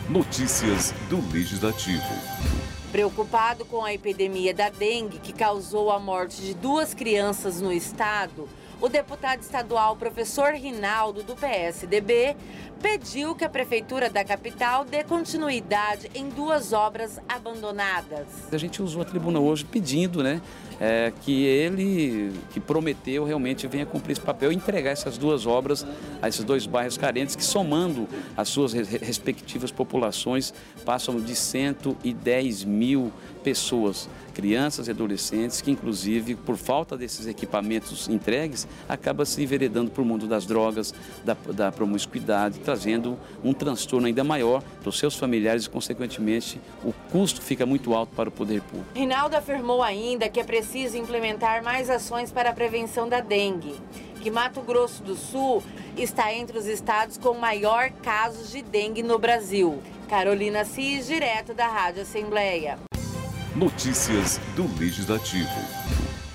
Notícias do Legislativo. Preocupado com a epidemia da dengue, que causou a morte de 2 crianças no estado, o deputado estadual professor Rinaldo, do PSDB, pediu que a prefeitura da capital dê continuidade em 2 obras abandonadas. A gente usou a tribuna hoje pedindo, que ele, que prometeu, realmente venha cumprir esse papel e entregar essas 2 obras a esses 2 bairros carentes, que somando as suas respectivas populações, passam de 110 mil pessoas, crianças e adolescentes, que inclusive, por falta desses equipamentos entregues, acaba se enveredando para o mundo das drogas, da promiscuidade, trazendo um transtorno ainda maior para os seus familiares e, consequentemente, o custo fica muito alto para o poder público. Rinaldo afirmou ainda que é preciso implementar mais ações para a prevenção da dengue, que Mato Grosso do Sul está entre os estados com maior casos de dengue no Brasil. Carolina Cis, direto da Rádio Assembleia. Notícias do Legislativo.